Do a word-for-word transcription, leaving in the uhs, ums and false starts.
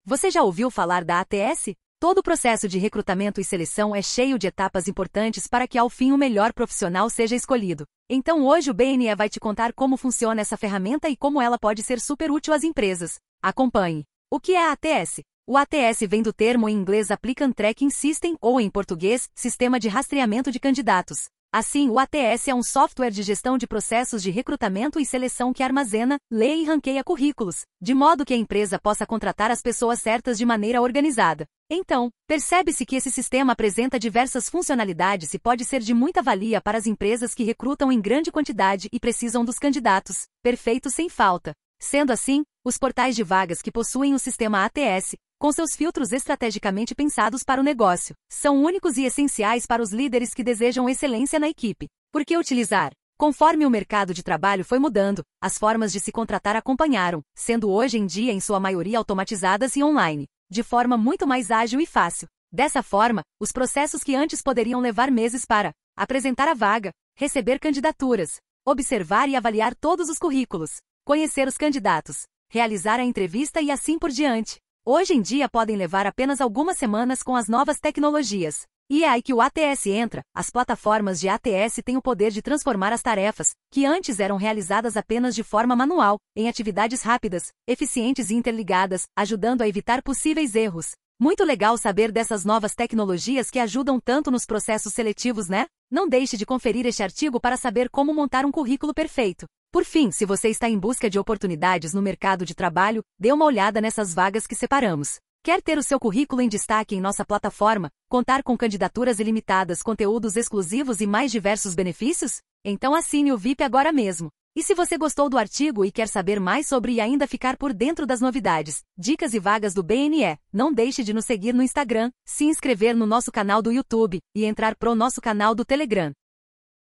Você já ouviu falar da A T S? Todo o processo de recrutamento e seleção é cheio de etapas importantes para que ao fim o melhor profissional seja escolhido. Então hoje o B N E vai te contar como funciona essa ferramenta e como ela pode ser super útil às empresas. Acompanhe. O que é a ATS? O A T S vem do termo em inglês Applicant Tracking System ou em português, Sistema de Rastreamento de Candidatos. Assim, o A T S é um software de gestão de processos de recrutamento e seleção que armazena, lê e ranqueia currículos, de modo que a empresa possa contratar as pessoas certas de maneira organizada. Então, percebe-se que esse sistema apresenta diversas funcionalidades e pode ser de muita valia para as empresas que recrutam em grande quantidade e precisam dos candidatos perfeitos sem falta. Sendo assim, os portais de vagas que possuem o sistema A T S, com seus filtros estrategicamente pensados para o negócio, são únicos e essenciais para os líderes que desejam excelência na equipe. Por que utilizar? Conforme o mercado de trabalho foi mudando, as formas de se contratar acompanharam, sendo hoje em dia em sua maioria automatizadas e online, de forma muito mais ágil e fácil. Dessa forma, os processos que antes poderiam levar meses para apresentar a vaga, receber candidaturas, observar e avaliar todos os currículos, conhecer os candidatos, realizar a entrevista e assim por diante, hoje em dia podem levar apenas algumas semanas com as novas tecnologias. E é aí que o A T S entra. As plataformas de A T S têm o poder de transformar as tarefas, que antes eram realizadas apenas de forma manual, em atividades rápidas, eficientes e interligadas, ajudando a evitar possíveis erros. Muito legal saber dessas novas tecnologias que ajudam tanto nos processos seletivos, né? Não deixe de conferir este artigo para saber como montar um currículo perfeito. Por fim, se você está em busca de oportunidades no mercado de trabalho, dê uma olhada nessas vagas que separamos. Quer ter o seu currículo em destaque em nossa plataforma, contar com candidaturas ilimitadas, conteúdos exclusivos e mais diversos benefícios? Então assine o V I P agora mesmo. E se você gostou do artigo e quer saber mais sobre e ainda ficar por dentro das novidades, dicas e vagas do B N E, não deixe de nos seguir no Instagram, se inscrever no nosso canal do YouTube e entrar pro nosso canal do Telegram.